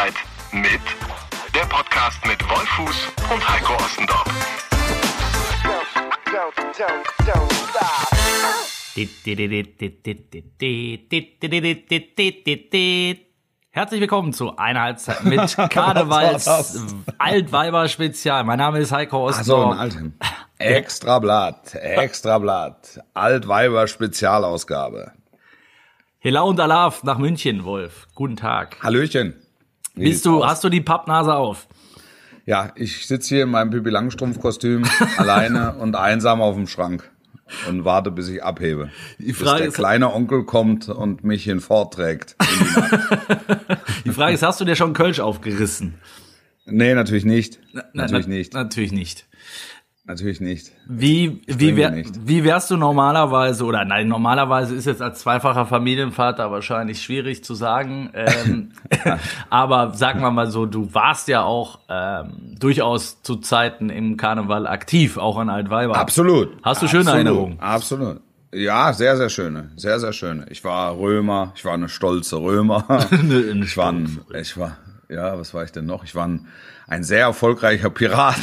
Zeit mit der Podcast mit Wolfuß und Heiko Ossendorf. Herzlich willkommen zu einer Halbzeit mit Karnevals Altweiber-Spezial. Mein Name ist Heiko Ossendorf. Ach so, ein Extrablatt, Altweiber-Spezialausgabe. Hela und Alaf nach München, Wolf. Guten Tag. Hallöchen. Hast du die Pappnase auf? Ja, ich sitze hier in meinem Pippi Langstrumpf-Kostüm alleine und einsam auf dem Schrank und warte, bis ich abhebe. Bis der kleine Onkel kommt und mich hinfortträgt. Die Frage ist, hast du dir schon Kölsch aufgerissen? Nee, natürlich nicht. Natürlich nicht. Wie wärst du normalerweise, oder nein, normalerweise ist jetzt als zweifacher Familienvater wahrscheinlich schwierig zu sagen, aber sagen wir mal so, du warst ja auch durchaus zu Zeiten im Karneval aktiv, auch an Altweiber. Absolut. Hast du schöne Erinnerungen? Absolut. Ja, sehr, sehr schöne. Sehr, sehr schöne. Ich war Römer, ich war eine stolze Römer. Was war ich denn noch? Ich war ein sehr erfolgreicher Pirat.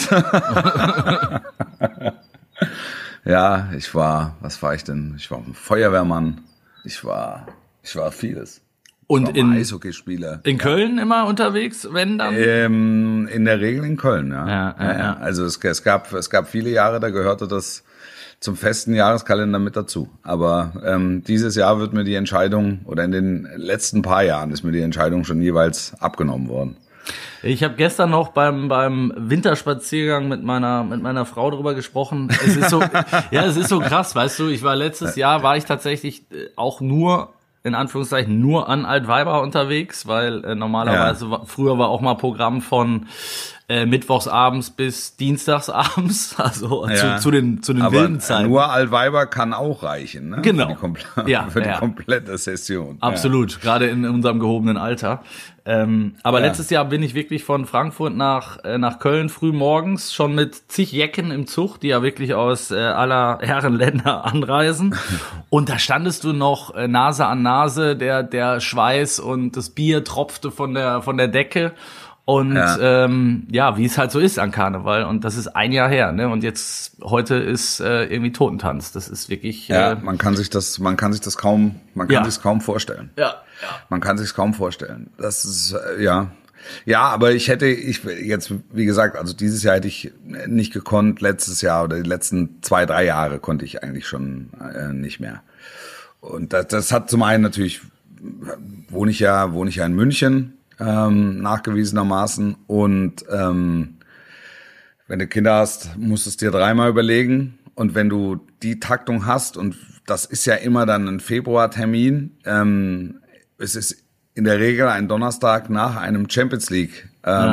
Ja, was war ich denn? Ich war ein Feuerwehrmann. Ich war vieles. Und ich war Eishockeyspieler. In Köln immer unterwegs, wenn dann? In der Regel in Köln, ja. Ja. Also es gab viele Jahre, da gehörte das zum festen Jahreskalender mit dazu. Aber dieses Jahr wird mir die Entscheidung, oder in den letzten paar Jahren ist mir die Entscheidung schon jeweils abgenommen worden. Ich habe gestern noch beim Winterspaziergang mit meiner Frau drüber gesprochen. Es ist so, es ist so krass, weißt du, letztes Jahr war ich tatsächlich auch nur, in Anführungszeichen, nur an Altweiber unterwegs, weil normalerweise früher war auch mal Programm von mittwochsabends bis dienstagsabends, also zu den wilden Zeiten. Nur Altweiber kann auch reichen, ne? Genau. Für die komplette Session. Absolut, gerade in unserem gehobenen Alter. Aber letztes Jahr bin ich wirklich von Frankfurt nach Köln früh morgens schon mit zig Jecken im Zug, die ja wirklich aus aller Herren Länder anreisen. Und da standest du noch Nase an Nase, der Schweiß und das Bier tropfte von der Decke. Und wie es halt so ist an Karneval. Und das ist ein Jahr her, ne? Und heute ist irgendwie Totentanz. Das ist wirklich. Man kann sich das kaum vorstellen. Ja. Man kann sich kaum vorstellen. Das ist Ja, aber ich jetzt, wie gesagt, also dieses Jahr hätte ich nicht gekonnt. Letztes Jahr oder die letzten 2-3 Jahre konnte ich eigentlich schon nicht mehr. Und das hat zum einen natürlich, wohne ich ja in München. Nachgewiesenermaßen, und wenn du Kinder hast, musst du es dir dreimal überlegen, und wenn du die Taktung hast, und das ist ja immer dann ein Februartermin, es ist in der Regel ein Donnerstag nach einem Champions League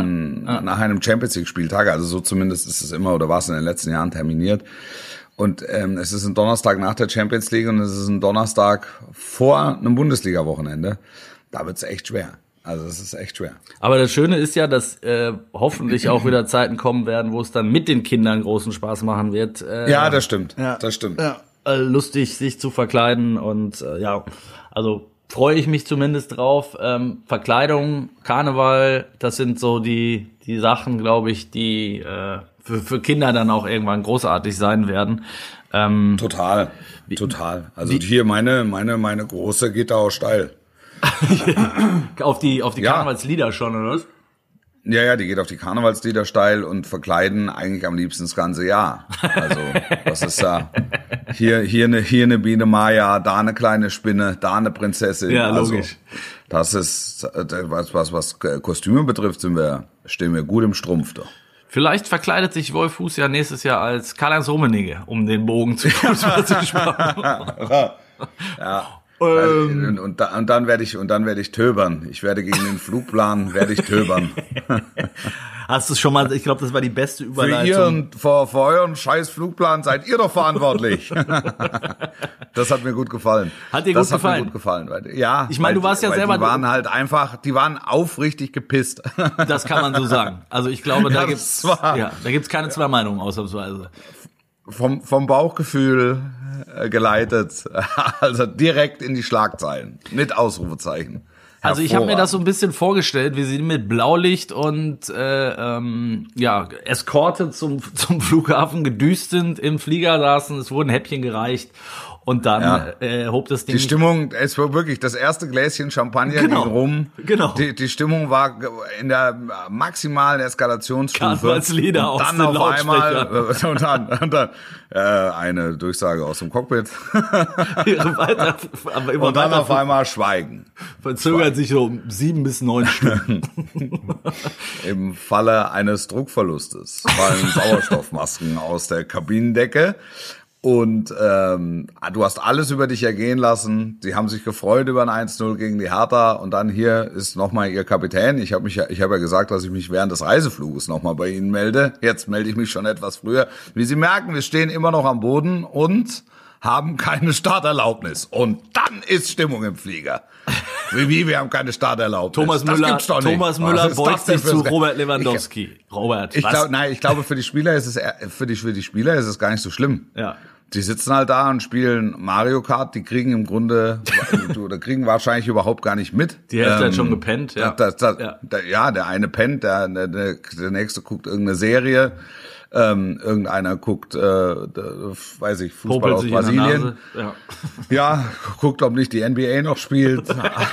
Spieltag, also so zumindest ist es immer, oder war es in den letzten Jahren terminiert, und es ist ein Donnerstag nach der Champions League und es ist ein Donnerstag vor einem Bundesliga-Wochenende, da wird's echt schwer. Also das ist echt schwer. Aber das Schöne ist ja, dass hoffentlich auch wieder Zeiten kommen werden, wo es dann mit den Kindern großen Spaß machen wird. Ja, das stimmt. Das stimmt. Ja, lustig, sich zu verkleiden, und also freue ich mich zumindest drauf. Verkleidung, Karneval, das sind so die Sachen, glaube ich, die für Kinder dann auch irgendwann großartig sein werden. Total. Also hier meine Große geht da auch steil. auf die Karnevalslieder schon, oder was? Ja, die geht auf die Karnevalslieder steil und verkleiden eigentlich am liebsten das ganze Jahr. Also, was ist da? Hier eine Biene Maya, da eine kleine Spinne, da eine Prinzessin. Ja, logisch. Also, das ist, was Kostüme betrifft, stehen wir gut im Strumpf, doch. Vielleicht verkleidet sich Wolfuß ja nächstes Jahr als Karl-Heinz Rummenigge, um den Bogen zu spannen. Ja. Und dann werde ich töbern. Ich werde gegen den Flugplan töbern. Hast du schon mal, ich glaube, das war die beste Überleitung. Für euren scheiß Flugplan seid ihr doch verantwortlich. Das hat mir gut gefallen. Hat dir gut gefallen? Hat mir gut gefallen. Ja. Ich meine, du warst ja selber. Die waren halt einfach, die waren aufrichtig gepisst. Das kann man so sagen. Also ich glaube, da gibt's keine zwei Meinungen ausnahmsweise. Vom Bauchgefühl geleitet, also direkt in die Schlagzeilen, mit Ausrufezeichen. Also ich habe mir das so ein bisschen vorgestellt, wie sie mit Blaulicht und Eskorte zum Flughafen gedüst sind, im Flieger saßen, es wurden Häppchen gereicht und dann hob das Ding. Die Stimmung, es war wirklich das erste Gläschen Champagner ging rum. Genau. Die Stimmung war in der maximalen Eskalationsstufe. Karnevalslieder aus den Lautsprechern. Und dann eine Durchsage aus dem Cockpit. Und dann auf einmal Schweigen. Verzögert sich so 7 bis 9 Stunden. Im Falle eines Druckverlustes fallen Sauerstoffmasken aus der Kabinendecke. Und du hast alles über dich ergehen lassen. Sie haben sich gefreut über ein 1-0 gegen die Hertha. Und dann hier ist nochmal Ihr Kapitän. Ich habe ja gesagt, dass ich mich während des Reisefluges nochmal bei Ihnen melde. Jetzt melde ich mich schon etwas früher. Wie Sie merken, wir stehen immer noch am Boden und haben keine Starterlaubnis. Und dann ist Stimmung im Flieger. Wie, wir haben keine Starterlaubnis. Thomas Müller beugt sich zu Robert Lewandowski. Ich glaube, für die Spieler ist es gar nicht so schlimm. Ja. Die sitzen halt da und spielen Mario Kart, die kriegen im Grunde, oder kriegen wahrscheinlich überhaupt gar nicht mit. Die Hälfte hat schon gepennt, ja. Der eine pennt, der nächste guckt irgendeine Serie, irgendeiner guckt, Fußball aus Brasilien. Ja, guckt, ob nicht die NBA noch spielt.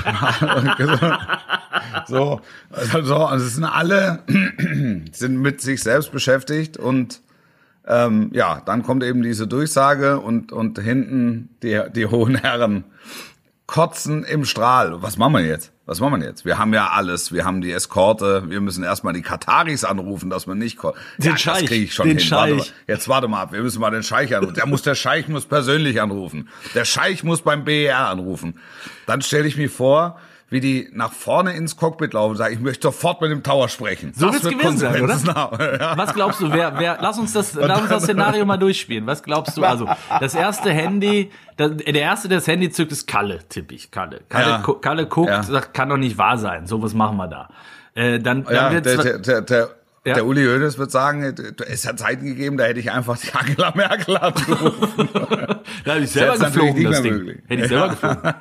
So, also es sind alle, sind mit sich selbst beschäftigt und dann kommt eben diese Durchsage und hinten die hohen Herren kotzen im Strahl. Was machen wir jetzt? Wir haben ja alles. Wir haben die Eskorte. Wir müssen erstmal die Kataris anrufen, dass man nicht kommt. Den Scheich. Das kriege ich schon hin. Warte mal ab. Wir müssen mal den Scheich anrufen. Der Scheich muss persönlich anrufen. Der Scheich muss beim BER anrufen. Dann stelle ich mir vor, wie die nach vorne ins Cockpit laufen und sagen, ich möchte sofort mit dem Tower sprechen. So wird's gewesen sein, oder? Was glaubst du, lass uns das Szenario mal durchspielen. Was glaubst du? Also, das erste Handy, der erste, der das Handy zückt, ist Kalle, tippe ich. Kalle guckt, sagt, kann doch nicht wahr sein. So, was machen wir da? Dann der Uli Hoeneß wird sagen, es hat Zeiten gegeben, da hätte ich einfach die Angela Merkel angerufen. Da hätte ich selber geflogen, das Ding. Hätte ich selber geflogen.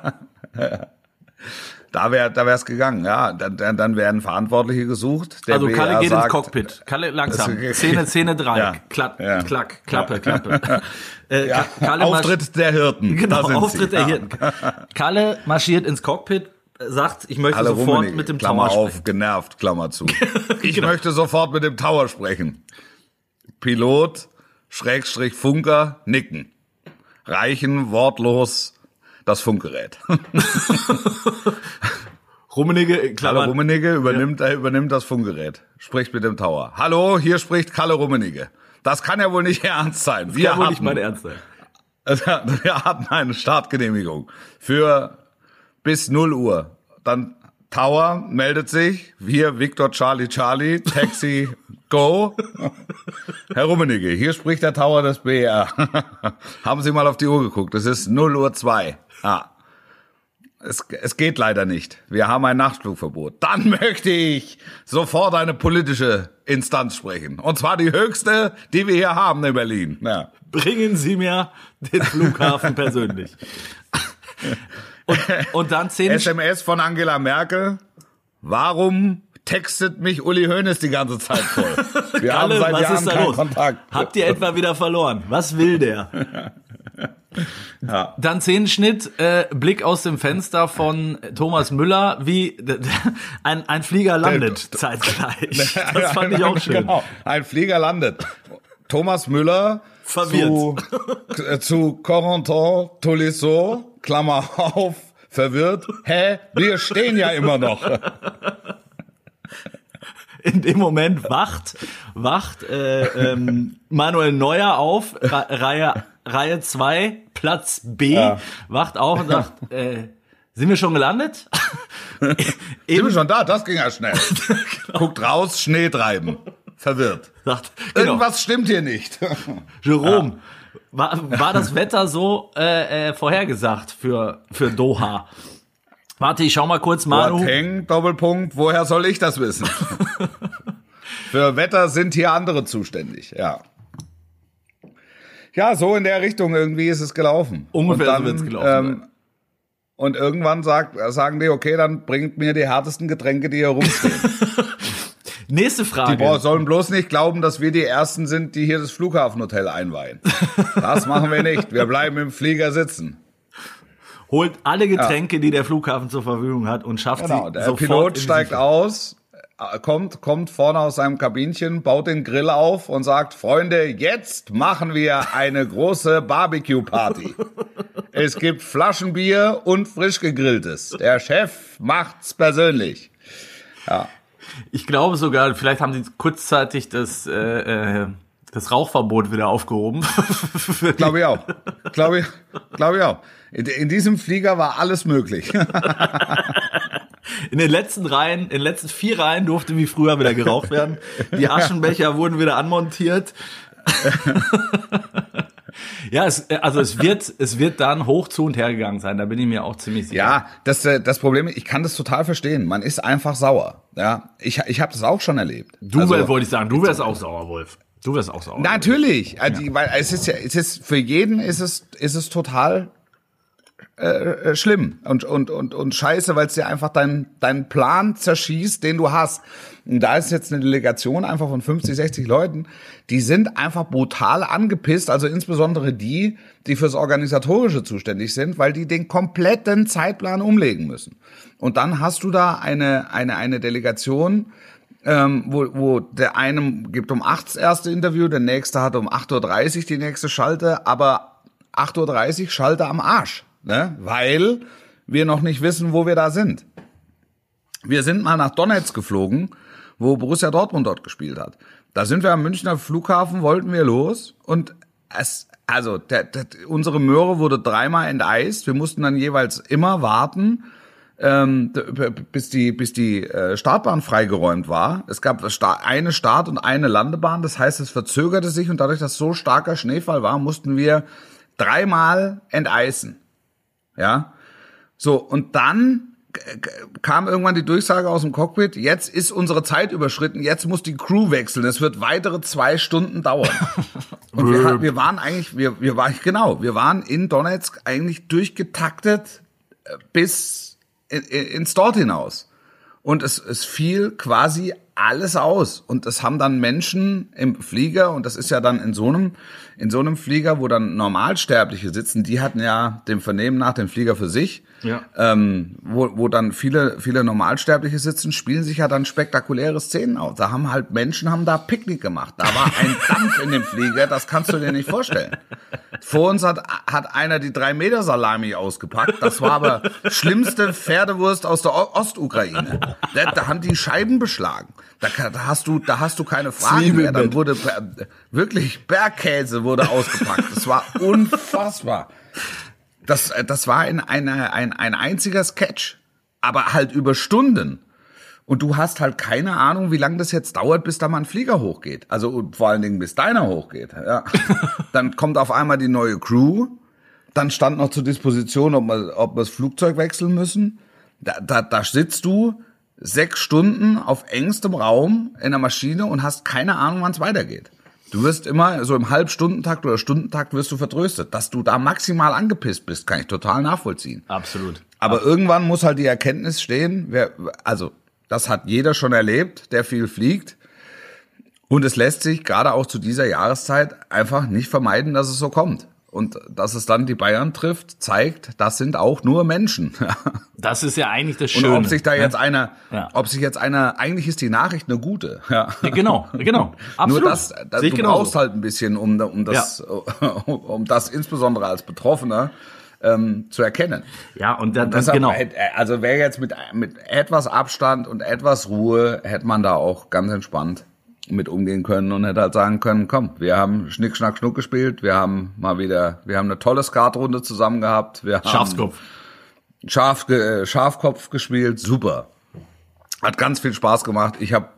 Da wär's gegangen, ja. Dann werden Verantwortliche gesucht. Also Kalle geht ins Cockpit. Kalle langsam. Szene 3. Ja. Klappe. Kalle Auftritt der Hirten. Genau, Auftritt der Hirten. Kalle marschiert ins Cockpit, sagt, ich möchte Kalle sofort Rummenigge, mit dem Klammer Tower auf, sprechen. genervt, Klammer zu. Ich möchte sofort mit dem Tower sprechen. Pilot, / Funker, nicken. Reichen wortlos das Funkgerät. Rummenigge, Kalle Rummenigge übernimmt das Funkgerät. Spricht mit dem Tower. Hallo, hier spricht Kalle Rummenigge. Das kann ja wohl nicht ernst sein. Wir hatten nicht mein Ernst sein. Wir hatten eine Startgenehmigung für bis 0 Uhr. Dann Tower meldet sich. Wir, Victor Charlie, Taxi, go. Herr Rummenigge, hier spricht der Tower des BR. Haben Sie mal auf die Uhr geguckt? Es ist 0:02 Uhr. Es geht leider nicht. Wir haben ein Nachtflugverbot. Dann möchte ich sofort eine politische Instanz sprechen. Und zwar die höchste, die wir hier haben in Berlin. Ja. Bringen Sie mir den Flughafen persönlich. Und dann 10 SMS von Angela Merkel. Warum textet mich Uli Hoeneß die ganze Zeit voll? Wir Kalle, haben seit was Jahren ist da keinen los? Kontakt. Habt ihr etwa wieder verloren? Was will der? Ja. Dann Szenenschnitt, Blick aus dem Fenster von Thomas Müller, wie ein Flieger landet zeitgleich. Das fand ich auch schön. Genau, ein Flieger landet. Thomas Müller verwirrt. Zu Corentin Tolisso, Klammer auf, verwirrt. Hä? Wir stehen ja immer noch. In dem Moment wacht Manuel Neuer auf, Reihe 2, Platz B, wacht auf und sagt, sind wir schon gelandet? Sind wir schon da? Das ging ja schnell. Genau. Guckt raus, Schnee treiben. Verwirrt. Sagt, genau. Irgendwas stimmt hier nicht. Jerome, war das Wetter so vorhergesagt für Doha? Warte, ich schau mal kurz, Manu. Boateng, Doppelpunkt, woher soll ich das wissen? Für Wetter sind hier andere zuständig, ja. Ja, so in der Richtung irgendwie ist es gelaufen. Ungefähr so wird's gelaufen. Und irgendwann sagen die, okay, dann bringt mir die härtesten Getränke, die hier rumstehen. Nächste Frage. Die sollen bloß nicht glauben, dass wir die Ersten sind, die hier das Flughafenhotel einweihen. Das machen wir nicht. Wir bleiben im Flieger sitzen. Holt alle Getränke, die der Flughafen zur Verfügung hat und schafft sie sofort. Der Pilot steigt aus, kommt vorne aus seinem Kabinchen, baut den Grill auf und sagt, Freunde, jetzt machen wir eine große Barbecue-Party. Es gibt Flaschenbier und frisch gegrilltes. Der Chef macht's persönlich. Ja. Ich glaube sogar, vielleicht haben sie kurzzeitig das Rauchverbot wieder aufgehoben. Glaube ich auch. Glaube ich auch. In diesem Flieger war alles möglich. In den letzten 4 Reihen durfte wie früher wieder geraucht werden. Die Aschenbecher wurden wieder anmontiert. Ja, es wird dann hoch zu und her gegangen sein, da bin ich mir auch ziemlich sicher. Ja, das Problem, ich kann das total verstehen. Man ist einfach sauer. Ja, ich habe das auch schon erlebt. Wollte ich sagen, du wärst auch sauer, Wolf. Du wärst auch sauer. Natürlich, weil es ist für jeden ist es total schlimm und scheiße, weil es dir einfach deinen Plan zerschießt, den du hast. Und da ist jetzt eine Delegation einfach von 50, 60 Leuten, die sind einfach brutal angepisst, also insbesondere die fürs Organisatorische zuständig sind, weil die den kompletten Zeitplan umlegen müssen. Und dann hast du da eine Delegation, wo der eine gibt um 8 das erste Interview, der nächste hat um 8:30 Uhr die nächste Schalte, aber 8:30 Uhr Schalte am Arsch. Ne? Weil wir noch nicht wissen, wo wir da sind. Wir sind mal nach Donetsk geflogen, wo Borussia Dortmund dort gespielt hat. Da sind wir am Münchner Flughafen, wollten wir los und unsere Möhre wurde 3-mal enteist. Wir mussten dann jeweils immer warten, bis die Startbahn freigeräumt war. Es gab eine Start- und eine Landebahn. Das heißt, es verzögerte sich und dadurch, dass so starker Schneefall war, mussten wir 3-mal enteisen. Ja, so, und dann kam irgendwann die Durchsage aus dem Cockpit, jetzt ist unsere Zeit überschritten, jetzt muss die Crew wechseln, es wird weitere 2 Stunden dauern. Und wir waren in Donetsk eigentlich durchgetaktet bis ins Dort hinaus. Und es fiel quasi alles aus. Und das haben dann Menschen im Flieger, und das ist ja dann in so einem Flieger, wo dann Normalsterbliche sitzen, die hatten ja dem Vernehmen nach den Flieger für sich, ja. Wo dann viele Normalsterbliche sitzen, spielen sich ja dann spektakuläre Szenen aus. Da haben halt Menschen da Picknick gemacht. Da war ein Dampf in dem Flieger, das kannst du dir nicht vorstellen. Vor uns hat einer die 3-Meter-Salami ausgepackt. Das war aber schlimmste Pferdewurst aus der Ostukraine. Da haben die Scheiben beschlagen. Da hast du keine Fragen mehr. Dann wurde wirklich Bergkäse wurde ausgepackt. Das war unfassbar. Das war ein einziger Sketch, aber halt über Stunden. Und du hast halt keine Ahnung, wie lange das jetzt dauert, bis da mal ein Flieger hochgeht. Also vor allen Dingen, bis deiner hochgeht. Ja. Dann kommt auf einmal die neue Crew. Dann stand noch zur Disposition, ob wir das Flugzeug wechseln müssen. Da sitzt du 6 Stunden auf engstem Raum in der Maschine und hast keine Ahnung, wann es weitergeht. Du wirst immer so im Halbstundentakt oder Stundentakt wirst du vertröstet. Dass du da maximal angepisst bist, kann ich total nachvollziehen. Absolut. Aber irgendwann muss halt die Erkenntnis stehen, das hat jeder schon erlebt, der viel fliegt. Und es lässt sich gerade auch zu dieser Jahreszeit einfach nicht vermeiden, dass es so kommt. Und dass es dann die Bayern trifft, zeigt, das sind auch nur Menschen. Das ist ja eigentlich das Schöne. Und ob sich da jetzt eigentlich ist die Nachricht eine gute. Ja. Ja, genau. Absolut. Nur du brauchst halt ein bisschen, um das insbesondere als Betroffener zu erkennen. Ja, und dann deshalb, genau. Also wäre jetzt mit etwas Abstand und etwas Ruhe, hätte man da auch ganz entspannt mit umgehen können und hätte halt sagen können, komm, wir haben Schnick, Schnack, Schnuck gespielt, wir haben eine tolle Skatrunde zusammen gehabt, wir haben Schafkopf gespielt, super. Hat ganz viel Spaß gemacht. Ich habe,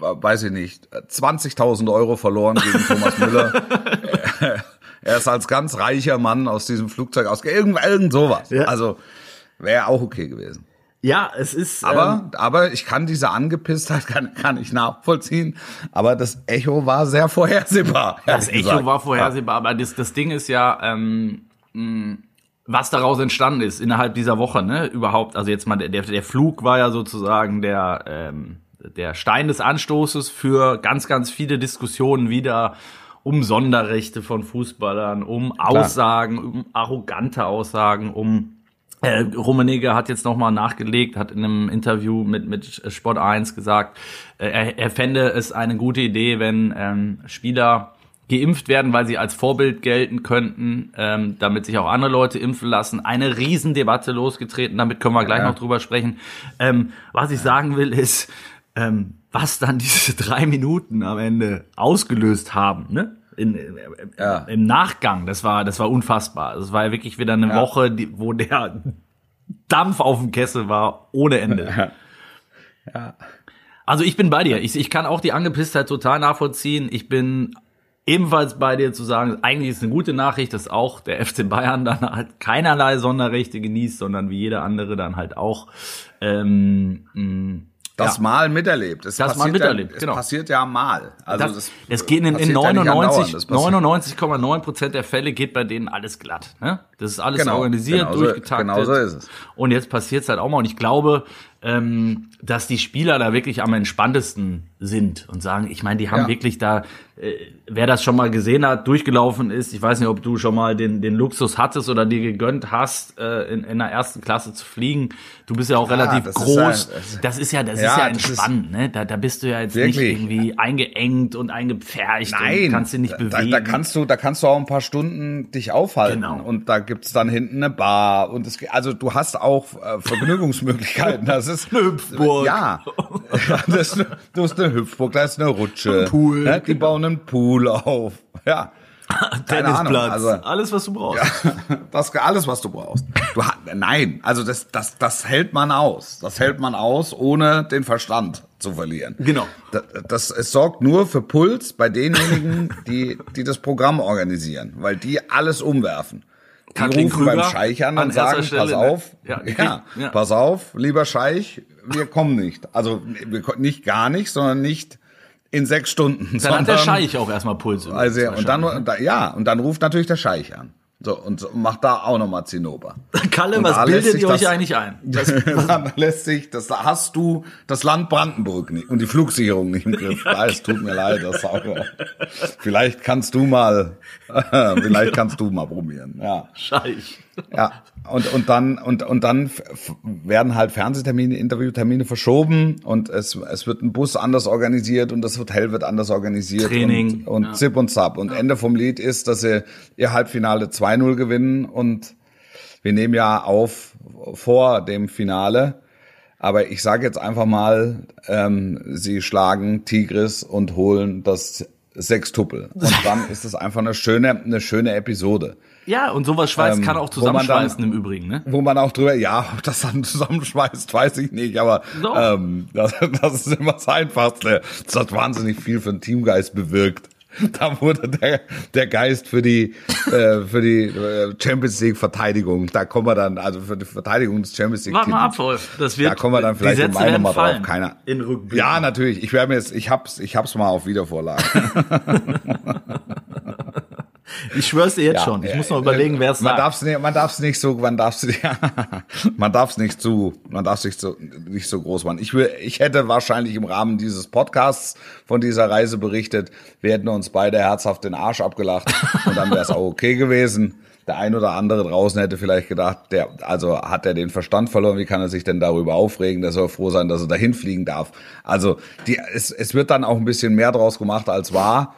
20.000 Euro verloren gegen Thomas Müller. Er ist als ganz reicher Mann aus diesem Flugzeug irgend sowas. Ja. Also wäre auch okay gewesen. Ja, es ist. Aber ich kann diese Angepisstheit kann ich nachvollziehen. Aber das Echo war sehr vorhersehbar. Das Echo war vorhersehbar. Aber das Ding ist ja, was daraus entstanden ist innerhalb dieser Woche, ne, überhaupt. Also jetzt mal, der Flug war ja sozusagen der Stein des Anstoßes für ganz, ganz viele Diskussionen wieder um Sonderrechte von Fußballern, um Aussagen, um arrogante Aussagen, Rummenigge hat jetzt nochmal nachgelegt, hat in einem Interview mit Sport 1 gesagt, er fände es eine gute Idee, wenn Spieler geimpft werden, weil sie als Vorbild gelten könnten, damit sich auch andere Leute impfen lassen. Eine Riesendebatte losgetreten, damit können wir gleich noch drüber sprechen. Was ich sagen will ist, was dann diese 3 Minuten am Ende ausgelöst haben, ne? Im Nachgang, das war unfassbar. Das war ja wirklich wieder eine Woche, wo der Dampf auf dem Kessel war, ohne Ende. Ja. Also ich bin bei dir. Ich kann auch die Angepisstheit total nachvollziehen. Ich bin ebenfalls bei dir zu sagen, eigentlich ist es eine gute Nachricht, dass auch der FC Bayern dann halt keinerlei Sonderrechte genießt, sondern wie jeder andere dann halt auch das mal miterlebt. Es genau. passiert ja mal. Also es geht in 99,9% der Fälle geht bei denen alles glatt. Ne? Das ist alles organisiert, durchgetaktet. Genau so ist es. Und jetzt passiert es halt auch mal. Und ich glaube, dass die Spieler da wirklich am entspanntesten sind und sagen, ich meine, die haben wirklich da, wer das schon mal gesehen hat, durchgelaufen ist, ich weiß nicht, ob du schon mal den Luxus hattest oder dir gegönnt hast, in der ersten Klasse zu fliegen. Du bist ja auch relativ groß. Das ist ja entspannt, ne? Da bist du ja jetzt wirklich nicht irgendwie eingeengt und eingepfercht. Nein, und kannst dich nicht bewegen. Da kannst du auch ein paar Stunden dich aufhalten. Genau. Und da gibt's dann hinten eine Bar und also du hast auch Vergnügungsmöglichkeiten. Das ist eine Hüpfburg. Ja, du hast eine Hüpfburg, da ist eine Rutsche. Ein Pool. Ne? Die bauen einen Pool auf. Ja. Tennisplatz, also, alles, was du brauchst. Ja, alles, was du brauchst. Nein, also das hält man aus. Das hält man aus, ohne den Verstand zu verlieren. Genau. Es sorgt nur für Puls bei denjenigen, die das Programm organisieren, weil die alles umwerfen. Die rufen beim Scheich an und sagen, pass auf, pass auf, lieber Scheich, wir kommen nicht. Also nicht gar nicht, sondern nicht in 6 Stunden. Dann hat der Scheich auch erstmal Puls. Also, und dann ruft natürlich der Scheich an. So, und macht da auch nochmal Zinnober. Kalle, was bildet ihr euch eigentlich ein? Dann hast du das Land Brandenburg nicht und die Flugsicherung nicht im Griff. Es tut mir leid, das auch. Vielleicht kannst du mal probieren. Ja. Scheich. Ja. Und dann werden halt Fernsehtermine, Interviewtermine verschoben und es wird ein Bus anders organisiert und das Hotel wird anders organisiert. Training. Und Zip und Zap. Und Ende vom Lied ist, dass sie ihr Halbfinale 2-0 gewinnen und wir nehmen ja auf vor dem Finale. Aber ich sage jetzt einfach mal, sie schlagen Tigris und holen das Sechstupel. Und dann ist es einfach eine schöne Episode. Ja, und sowas schweißt kann auch zusammenschweißen im Übrigen, ne? Wo man auch drüber, ob das dann zusammenschweißt, weiß ich nicht, aber das ist immer das Einfachste. Das hat wahnsinnig viel für den Teamgeist bewirkt. Da wurde der Geist für die Champions League Verteidigung, da kommen wir dann, also für die Verteidigung des Champions League Warte mal ab, Wolf. Da kommen wir dann vielleicht im Mai nochmal drauf. Keiner. In Rückblick. Ja, natürlich. Ich hab's mal auf Wiedervorlage. Ich schwör's dir jetzt schon. Ich muss noch überlegen, wer es sagt. Man darf's nicht so groß machen. Ich hätte wahrscheinlich im Rahmen dieses Podcasts von dieser Reise berichtet, wir hätten uns beide herzhaft den Arsch abgelacht und dann wäre es auch okay gewesen. Der ein oder andere draußen hätte vielleicht gedacht, hat er den Verstand verloren, wie kann er sich denn darüber aufregen, der soll froh sein, dass er dahin fliegen darf. Also es wird dann auch ein bisschen mehr draus gemacht, als war.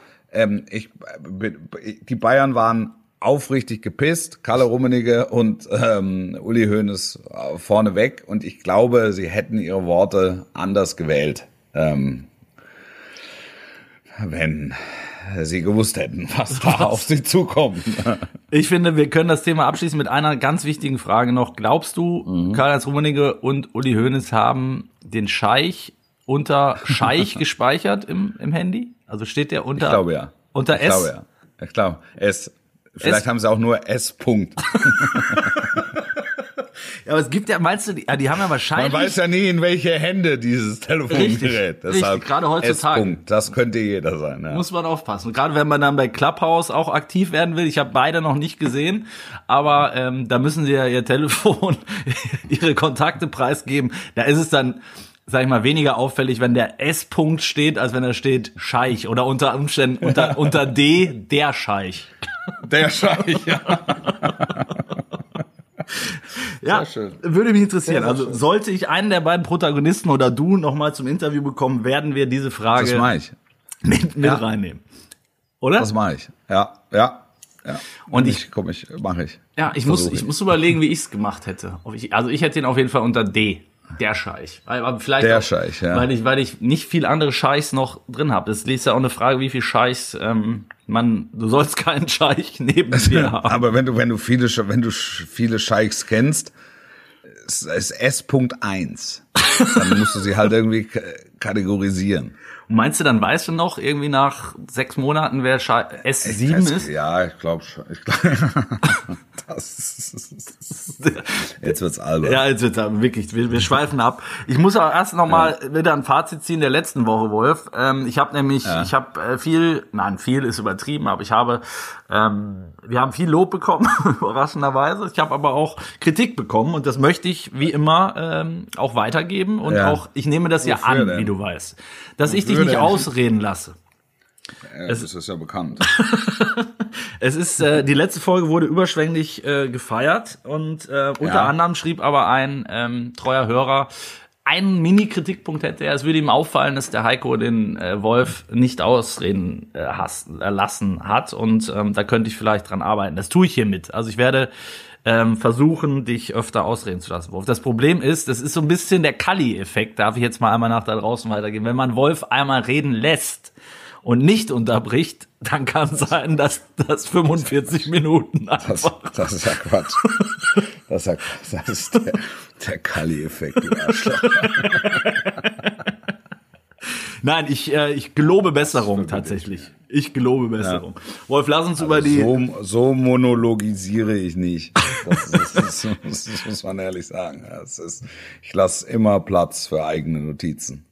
Die Bayern waren aufrichtig gepisst, Kalle Rummenigge und Uli Hoeneß vorneweg und ich glaube, sie hätten ihre Worte anders gewählt, wenn sie gewusst hätten, was da auf sie zukommt. Ich finde, wir können das Thema abschließen mit einer ganz wichtigen Frage noch. Glaubst du, Karl-Heinz Rummenigge und Uli Hoeneß haben den Scheich unter Scheich gespeichert im Handy? Also steht der unter? Ich glaube ja. Unter S? Ich glaube ja. Ich glaube S. Vielleicht haben sie auch nur S. Punkt. Ja, aber es gibt ja, meinst du, die haben ja wahrscheinlich... Man weiß ja nie, in welche Hände dieses Telefongerät. Richtig, Deshalb gerade heutzutage. Das könnte jeder sein. Ja. Muss man aufpassen. Und gerade wenn man dann bei Clubhouse auch aktiv werden will, ich habe beide noch nicht gesehen, aber da müssen sie ja ihr Telefon, ihre Kontakte preisgeben. Da ist es dann, sag ich mal, weniger auffällig, wenn der S-Punkt steht, als wenn da steht Scheich oder unter Umständen unter D der Scheich. Der Scheich, ja. Ja, würde mich interessieren. Also sollte ich einen der beiden Protagonisten oder du nochmal zum Interview bekommen, werden wir diese Frage Das mache ich. mit reinnehmen. Oder? Das mache ich. Ja. Und mache ich. Ja, ich muss überlegen, wie ich es gemacht hätte. Also ich hätte ihn auf jeden Fall unter D. Der Scheich. Aber vielleicht der auch, Scheich, ja. Weil ich nicht viel andere Scheichs noch drin habe. Es ist ja auch eine Frage, wie viel Scheichs du sollst keinen Scheich neben dir haben. Aber wenn du viele Scheichs kennst, ist S.1. Dann musst du sie halt irgendwie kategorisieren. Und meinst du, dann weißt du noch irgendwie nach 6 Monaten, wer S7 ist? Ja, ich glaube schon. Jetzt wird's albern. Ja, jetzt wird's albern, wirklich. Wir schweifen ab. Ich muss aber erst noch mal wieder ein Fazit ziehen der letzten Woche, Wolf. Ich habe nämlich, viel ist übertrieben, aber wir haben viel Lob bekommen, überraschenderweise. Ich habe aber auch Kritik bekommen und das möchte ich wie immer auch weitergeben und auch, ich nehme das ja an, wie du weißt, dass ich dich nicht ausreden lasse. Das ist ja bekannt. Es ist, die letzte Folge wurde überschwänglich gefeiert und unter anderem schrieb aber ein treuer Hörer, einen Mini-Kritikpunkt hätte er, es würde ihm auffallen, dass der Heiko den Wolf nicht ausreden lassen hat und da könnte ich vielleicht dran arbeiten. Das tue ich hiermit. Also ich werde versuchen, dich öfter ausreden zu lassen, Wolf. Das Problem ist, das ist so ein bisschen der Kalli-Effekt, darf ich jetzt mal einmal nach da draußen weitergehen. Wenn man Wolf einmal reden lässt und nicht unterbricht, dann kann es sein, dass das 45 Minuten einfach... Das ist ja Quatsch. Das ist der Kalli-Effekt, du Arschloch. Nein, ich gelobe Besserung tatsächlich. Ich gelobe Besserung. Ja. Wolf, lass uns über die... So monologisiere ich nicht. Das muss man ehrlich sagen. Ich lasse immer Platz für eigene Notizen.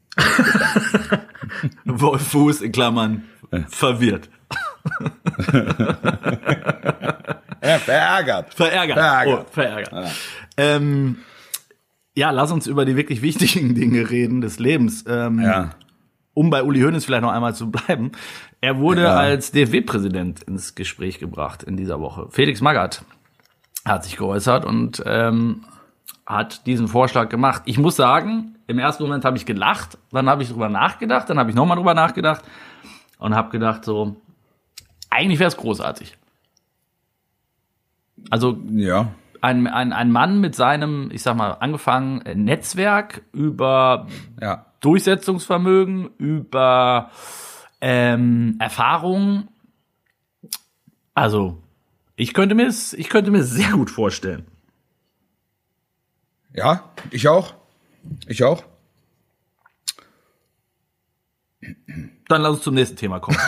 Wolf Fuß in Klammern verwirrt. Ja, verärgert. Oh, verärgert. Ja. Lass uns über die wirklich wichtigen Dinge reden des Lebens. Um bei Uli Hoeneß vielleicht noch einmal zu bleiben. Er wurde als DFB-Präsident ins Gespräch gebracht in dieser Woche. Felix Magath hat sich geäußert und hat diesen Vorschlag gemacht. Ich muss sagen, im ersten Moment habe ich gelacht, dann habe ich drüber nachgedacht, dann habe ich nochmal drüber nachgedacht und habe gedacht so, eigentlich wäre es großartig. Also ein Mann mit seinem, ich sag mal, angefangen Netzwerk über Durchsetzungsvermögen, über Erfahrung. Also ich könnte mir sehr gut vorstellen. Ja, ich auch. Dann lass uns zum nächsten Thema kommen.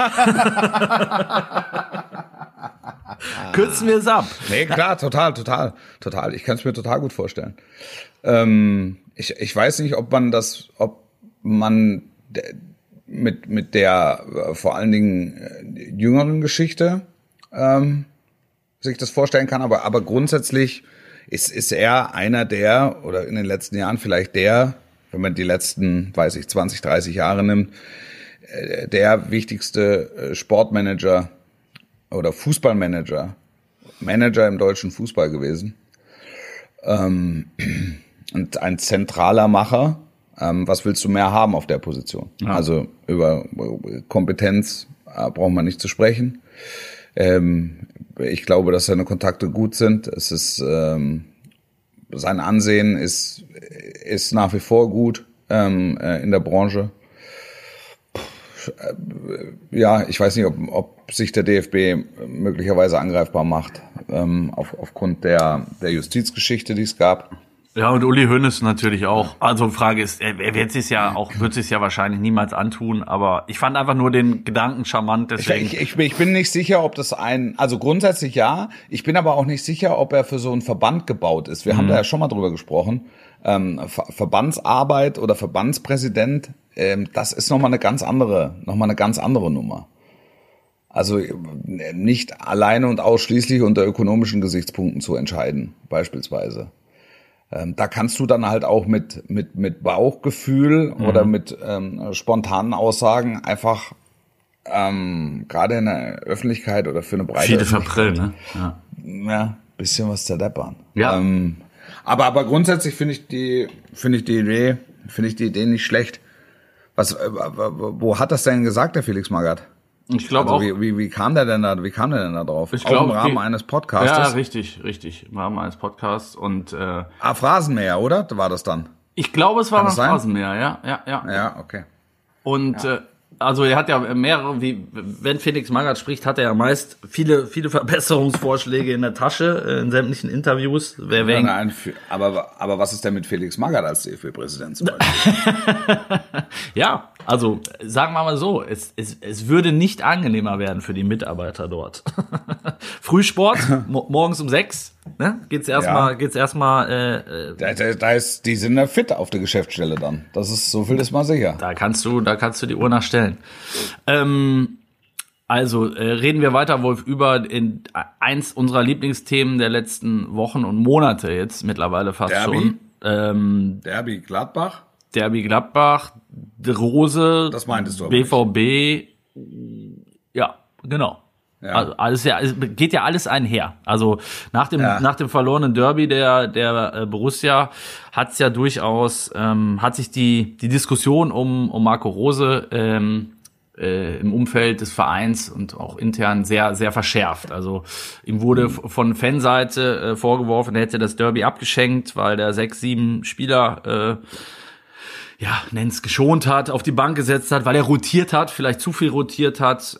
Kürzen wir es ab. Nee, klar, total. Ich kann es mir total gut vorstellen. Ich weiß nicht, ob man mit der vor allen Dingen jüngeren Geschichte sich das vorstellen kann, aber grundsätzlich ist er einer der, oder in den letzten Jahren vielleicht der, wenn man die letzten, 20, 30 Jahre nimmt, der wichtigste Sportmanager oder Fußballmanager, Manager im deutschen Fußball gewesen. Und ein zentraler Macher. Was willst du mehr haben auf der Position? Ja. Also über Kompetenz braucht man nicht zu sprechen. Ich glaube, dass seine Kontakte gut sind. Es ist sein Ansehen ist nach wie vor gut in der Branche. Ja, ich weiß nicht, ob sich der DFB möglicherweise angreifbar macht aufgrund der Justizgeschichte, die es gab. Ja, und Uli Hoeneß natürlich auch. Also Frage ist, er wird es ja wahrscheinlich niemals antun, aber ich fand einfach nur den Gedanken charmant, deswegen. Ich bin nicht sicher, ob das also grundsätzlich ja, ich bin aber auch nicht sicher, ob er für so einen Verband gebaut ist. Wir haben da ja schon mal drüber gesprochen. Verbandsarbeit oder Verbandspräsident, das ist nochmal eine ganz andere Nummer. Also nicht alleine und ausschließlich unter ökonomischen Gesichtspunkten zu entscheiden, beispielsweise. Da kannst du dann halt auch mit Bauchgefühl oder mit spontanen Aussagen einfach gerade in der Öffentlichkeit oder für eine breite viele verprellen, ne? Ja, bisschen was zerdeppern. Ja. Aber grundsätzlich finde ich die Idee nicht schlecht. Wo hat das denn gesagt, der Felix Magath? Ich glaube also auch. Wie kam der denn da drauf? Ich glaube, im Rahmen eines Podcasts. Ja, richtig. Im Rahmen eines Podcasts und Phrasenmäher, oder? War das dann? Ich glaube, es war beim Phrasenmäher, ja. Ja, okay. Und also er hat ja mehrere, wenn Felix Magath spricht, hat er ja meist viele Verbesserungsvorschläge in der Tasche, in sämtlichen Interviews. Aber was ist denn mit Felix Magath als DFB-Präsident zum Beispiel? Ja, also sagen wir mal so, es würde nicht angenehmer werden für die Mitarbeiter dort. Frühsport, morgens um 6, ne? Geht's erstmal. Die sind ja fit auf der Geschäftsstelle dann. So viel ist mal sicher. Da kannst du die Uhr nachstellen. Also reden wir weiter, Wolf, über eins unserer Lieblingsthemen der letzten Wochen und Monate jetzt mittlerweile fast Derby? schon. Derby Gladbach, Rose, das meintest du aber BVB, ja, genau. Ja. Also alles es geht ja alles einher. Also nach dem verlorenen Derby der Borussia hat's ja durchaus hat sich die Diskussion um Marco Rose im Umfeld des Vereins und auch intern sehr, sehr verschärft. Also ihm wurde von Fanseite vorgeworfen, er hätte das Derby abgeschenkt, weil der 6-7 Spieler nenn's geschont hat, auf die Bank gesetzt hat, weil er rotiert hat, vielleicht zu viel rotiert hat.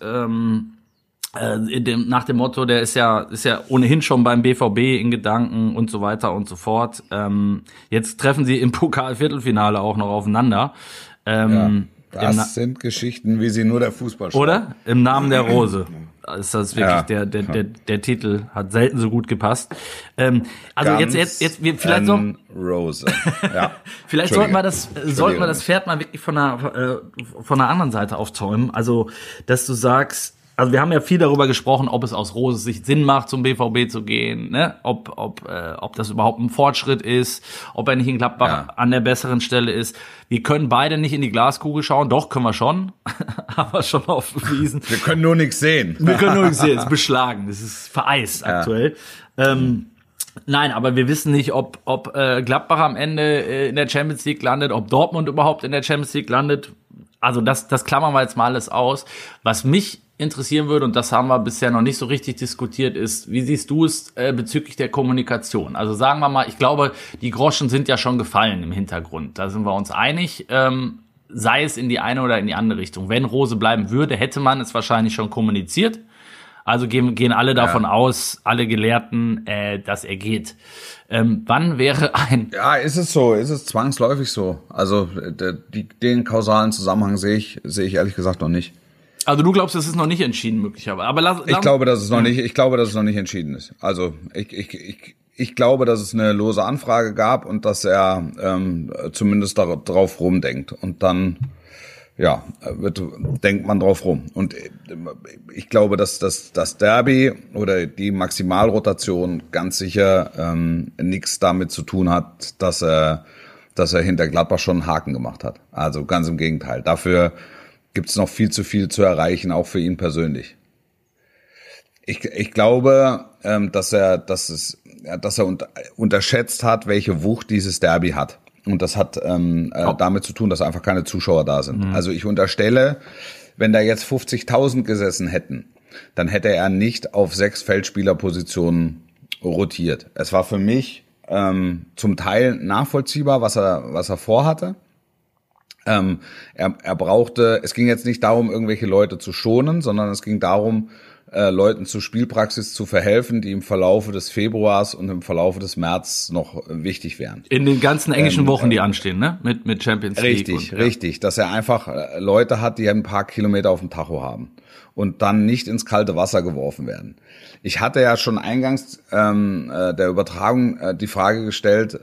Nach dem Motto, der ist ja ohnehin schon beim BVB in Gedanken und so weiter und so fort. Jetzt treffen sie im Pokal-Viertelfinale auch noch aufeinander. Das sind Geschichten, wie sie nur der Fußball schreibt. Oder? Im Namen der Rose. Ist das wirklich der Titel hat selten so gut gepasst. Also jetzt vielleicht so Rose. Ja. Vielleicht sollten wir das Pferd mal wirklich von einer anderen Seite aufzäumen. Also, dass du sagst, also wir haben ja viel darüber gesprochen, ob es aus Roses Sicht Sinn macht, zum BVB zu gehen, ne? Ob das überhaupt ein Fortschritt ist, ob er nicht in Gladbach an der besseren Stelle ist. Wir können beide nicht in die Glaskugel schauen, doch können wir schon, aber schon auf bewiesen. Wir können nur nichts sehen. Es ist beschlagen, es ist vereist aktuell. Nein, aber wir wissen nicht, ob Gladbach am Ende in der Champions League landet, ob Dortmund überhaupt in der Champions League landet. Also das klammern wir jetzt mal alles aus. Was mich interessieren würde, und das haben wir bisher noch nicht so richtig diskutiert, ist, wie siehst du es bezüglich der Kommunikation? Also sagen wir mal, ich glaube, die Groschen sind ja schon gefallen im Hintergrund. Da sind wir uns einig, sei es in die eine oder in die andere Richtung. Wenn Rose bleiben würde, hätte man es wahrscheinlich schon kommuniziert. Also gehen alle davon aus, alle Gelehrten, dass er geht. Wann wäre Ja, ist es so, ist es zwangsläufig so. Also den kausalen Zusammenhang sehe ich ehrlich gesagt noch nicht. Also du glaubst, das ist noch nicht entschieden möglicherweise. Aber ich glaube, dass es noch nicht entschieden ist. Also ich glaube, dass es eine lose Anfrage gab und dass er zumindest darauf rumdenkt. Und dann denkt man drauf rum. Und ich glaube, dass das Derby oder die Maximalrotation ganz sicher nichts damit zu tun hat, dass er hinter Gladbach schon einen Haken gemacht hat. Also ganz im Gegenteil. Dafür gibt es noch viel zu erreichen, auch für ihn persönlich. Ich glaube, dass er unterschätzt hat, welche Wucht dieses Derby hat. Und das hat damit zu tun, dass einfach keine Zuschauer da sind. Mhm. Also ich unterstelle, wenn da jetzt 50.000 gesessen hätten, dann hätte er nicht auf 6 Feldspielerpositionen rotiert. Es war für mich zum Teil nachvollziehbar, was er vorhatte. Er brauchte, es ging jetzt nicht darum, irgendwelche Leute zu schonen, sondern es ging darum, Leuten zur Spielpraxis zu verhelfen, die im Verlaufe des Februars und im Verlaufe des März noch wichtig wären. In den ganzen englischen Wochen, die anstehen, ne? Mit Champions League. Richtig. Dass er einfach Leute hat, die ein paar Kilometer auf dem Tacho haben und dann nicht ins kalte Wasser geworfen werden. Ich hatte ja schon eingangs der Übertragung die Frage gestellt,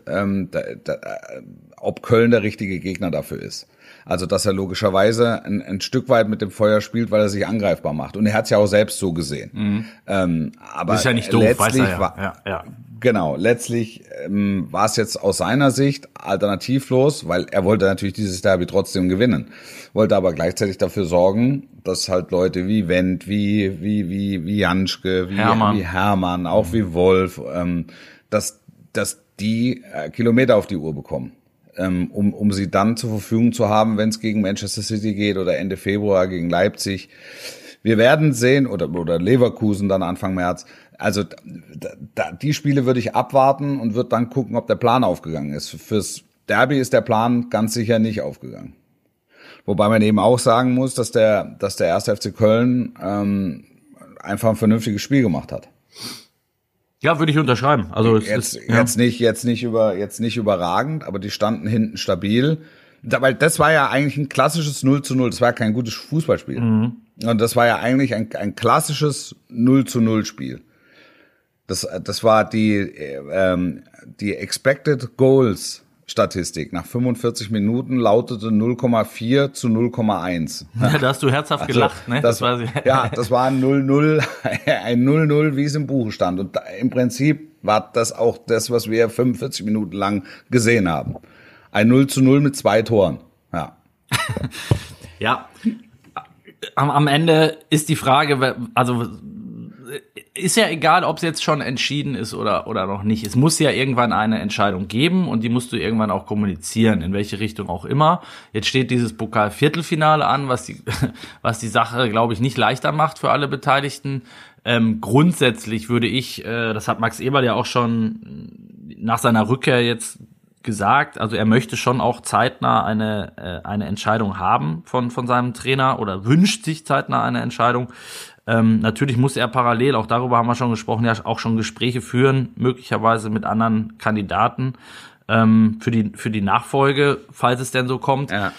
ob Köln der richtige Gegner dafür ist. Also, dass er logischerweise ein Stück weit mit dem Feuer spielt, weil er sich angreifbar macht. Und er hat es ja auch selbst so gesehen. Aber das ist ja nicht doof, weiß er ja. Genau, letztlich war es jetzt aus seiner Sicht alternativlos, weil er wollte natürlich dieses Derby trotzdem gewinnen. Wollte aber gleichzeitig dafür sorgen, dass halt Leute wie Wendt, wie Janschke, wie Hermann, auch wie Wolf, dass die Kilometer auf die Uhr bekommen. Um sie dann zur Verfügung zu haben, wenn es gegen Manchester City geht oder Ende Februar gegen Leipzig. Wir werden sehen, oder Leverkusen dann Anfang März. Also die Spiele würde ich abwarten und würde dann gucken, ob der Plan aufgegangen ist. Fürs Derby ist der Plan ganz sicher nicht aufgegangen. Wobei man eben auch sagen muss, dass der 1. FC Köln einfach ein vernünftiges Spiel gemacht hat. Ja, würde ich unterschreiben. Also jetzt nicht überragend, aber die standen hinten stabil. Weil das war ja eigentlich ein klassisches 0:0. Das war ja kein gutes Fußballspiel. Und das war ja eigentlich ein klassisches 0:0 Spiel. Das war die Expected Goals Statistik. Nach 45 Minuten lautete 0,4 zu 0,1. Ja, da hast du herzhaft gelacht, ne? Das war ein 0:0, ein 0:0, wie es im Buch stand. Und im Prinzip war das auch das, was wir 45 Minuten lang gesehen haben. Ein 0:0 mit 2 Toren. Ja. Ja. Am Ende ist die Frage, also ist ja egal, ob es jetzt schon entschieden ist oder noch nicht. Es muss ja irgendwann eine Entscheidung geben und die musst du irgendwann auch kommunizieren, in welche Richtung auch immer. Jetzt steht dieses Pokal-Viertelfinale an, was die Sache, glaube ich, nicht leichter macht für alle Beteiligten. Grundsätzlich würde ich, das hat Max Eberl ja auch schon nach seiner Rückkehr jetzt gesagt, also er möchte schon auch zeitnah eine Entscheidung haben von seinem Trainer oder wünscht sich zeitnah eine Entscheidung. Natürlich muss er parallel, auch darüber haben wir schon gesprochen, ja auch schon Gespräche führen, möglicherweise mit anderen Kandidaten für die Nachfolge, falls es denn so kommt. Ja.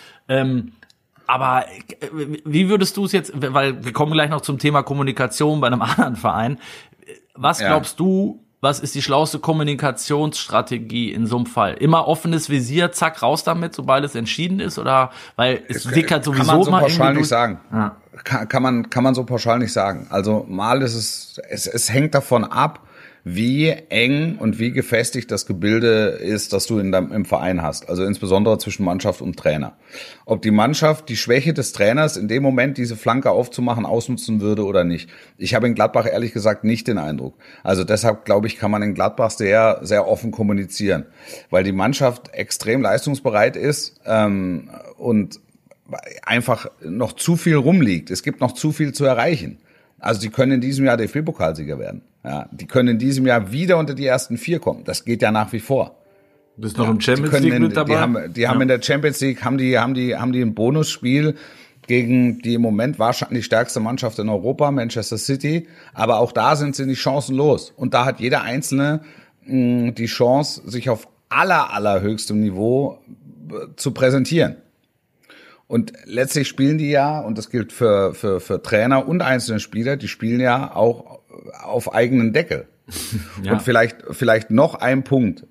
Aber wie würdest du es jetzt, weil wir kommen gleich noch zum Thema Kommunikation bei einem anderen Verein, was glaubst du, was ist die schlauste Kommunikationsstrategie in so einem Fall? Immer offenes Visier, zack, raus damit, sobald es entschieden ist? Oder weil es sickert sowieso kann man so mal pauschal nicht sagen. Ja. Kann man so pauschal nicht sagen. Also mal ist es hängt davon ab, wie eng und wie gefestigt das Gebilde ist, das du im Verein hast. Also insbesondere zwischen Mannschaft und Trainer. Ob die Mannschaft die Schwäche des Trainers in dem Moment, diese Flanke aufzumachen, ausnutzen würde oder nicht. Ich habe in Gladbach ehrlich gesagt nicht den Eindruck. Also deshalb, glaube ich, kann man in Gladbach sehr, sehr offen kommunizieren. Weil die Mannschaft extrem leistungsbereit ist und einfach noch zu viel rumliegt. Es gibt noch zu viel zu erreichen. Also die können in diesem Jahr DFB-Pokalsieger werden. Ja, die können in diesem Jahr wieder unter die ersten 4 kommen. Das geht ja nach wie vor. Du bist noch im Champions League mit dabei? Die haben in der Champions League haben die ein Bonusspiel gegen die im Moment wahrscheinlich stärkste Mannschaft in Europa, Manchester City. Aber auch da sind sie nicht chancenlos. Und da hat jeder Einzelne die Chance, sich auf allerhöchstem Niveau zu präsentieren. Und letztlich spielen die ja, und das gilt für Trainer und einzelne Spieler, die spielen ja auch auf eigenen Deckel. Ja. Und vielleicht noch ein Punkt,